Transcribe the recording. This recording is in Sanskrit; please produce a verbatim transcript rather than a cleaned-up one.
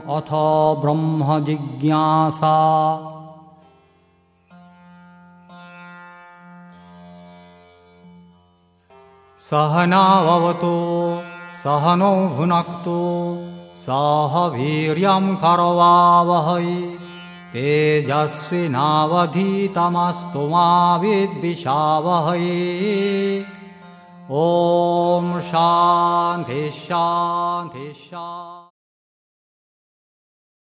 अथ ब्रह्म जिज्ञासा। सहनाववतु सहनौ भुनक्तु सह वीर्यं करवावहै तेजस्विनावधीतमस्तु मा विद्विषावहै। ॐ शान्ति शान्ति शान्ति।